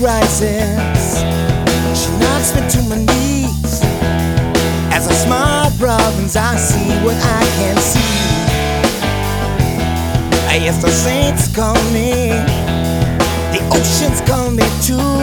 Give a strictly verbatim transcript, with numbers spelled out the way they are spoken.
rises. She knocks me to my knees. As I smile, brothers, I see what I can see. Yes, the saints call me, the oceans call me too.